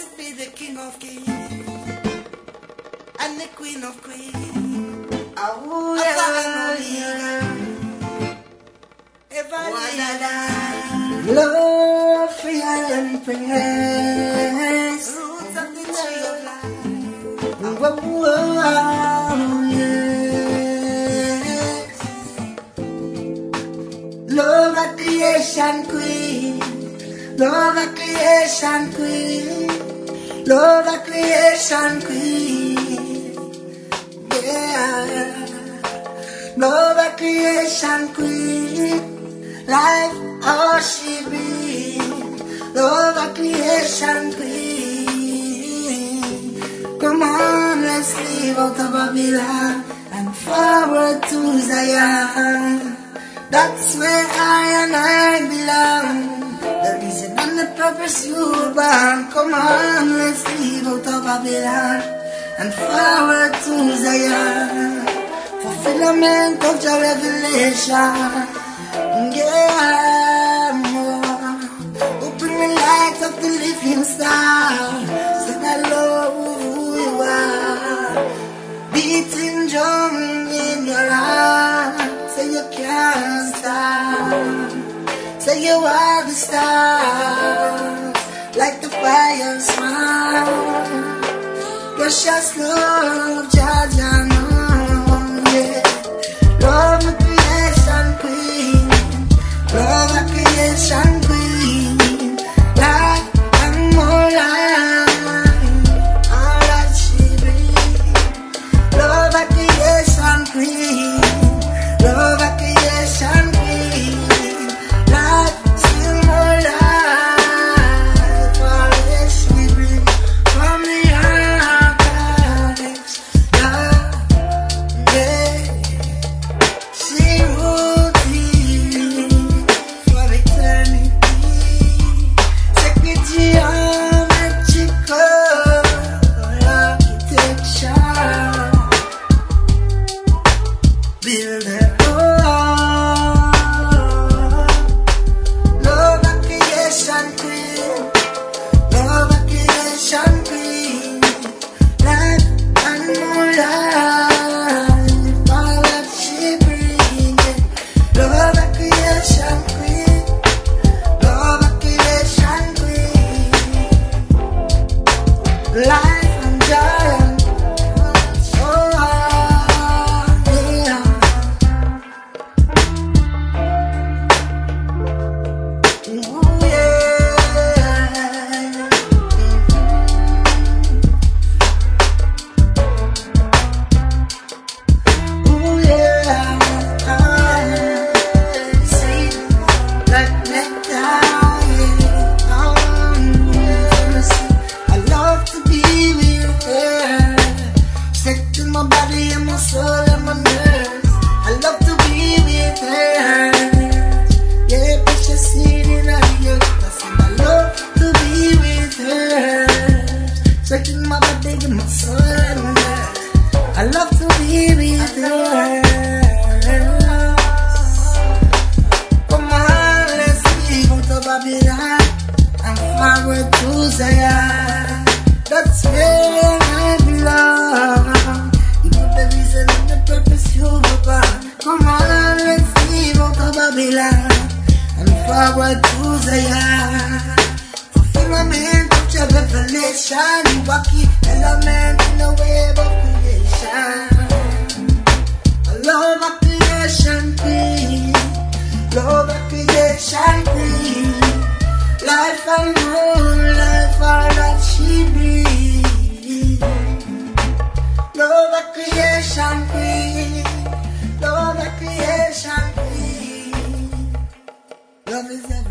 Blessed be the King of Kings and the Queen of Queens. Alpha and Omega, ever love, free and praise, roots of the tree of life. Yes. Love a creation queen, love a creation queen, love a creation queen, yeah. Love a creation queen, life how she brings. Love a creation queen. Come on, let's leave out of Babylon and forward to Zion. That's where I and I belong. The reason and the purpose you were born. Come on, let's leave out of Babylon and forward to Zion. Fulfillment of your revelation. Yeah, more. Open the light of the living star. Say I love who you are. Beating drum in your heart. Say you can't stop. Say you are the stars, like the fire smile. Precious love, Jaja, yeah. Love a creation queen, love a creation queen, life and more life, all that she brings. Love a creation queen, love a creation queen, life still more life, all that she brings from the archives. Yeah, she ruled me for eternity. Sacred geometrical architecture. Build her love a creation queen, love a creation queen, life and more life, all that she brings. Love a creation queen, love a creation queen, life and joy. Oh, yeah. Ooh, yeah. Ooh, yeah. Sweet like nectar, yeah. Yes. I love to be with her. Stick to my body and my soul and my nerves. I love to be with her. Yeah, precious seed in her ear. I said I love to be with her. Stick to my body and my soul and my nerves. I love to be with her. Come on, let's leave out of Babylon and forward to Zion. That's where I belong. You know the reason and the purpose you were born. Come on, let's leave out of Babylon and forward to Zion. Fulfillment of your revelation. You are key element in the web of creation. I love a creation queen, love a creation queen, life and more life, all that she brings. Love a creation queen, love a creation queen. Love is everything.